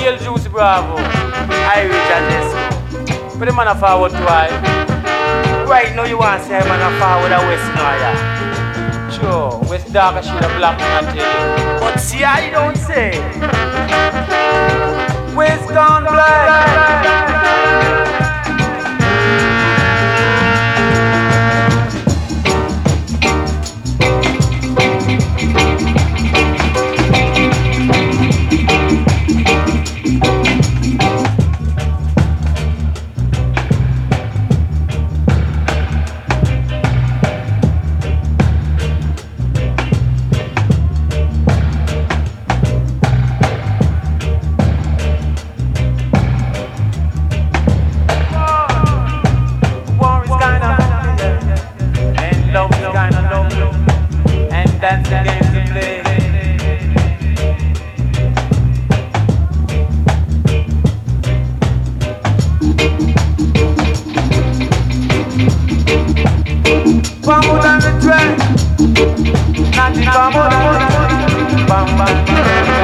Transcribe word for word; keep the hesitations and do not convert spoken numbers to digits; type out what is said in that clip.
Hail Juicy Bravo, Irish and Nesco. Put the man a forward twice. Right now you want to say I'm a forward a West Maya. Sure, West darker shade of black man I tell you. But see I don't say. West gone black. Bam bam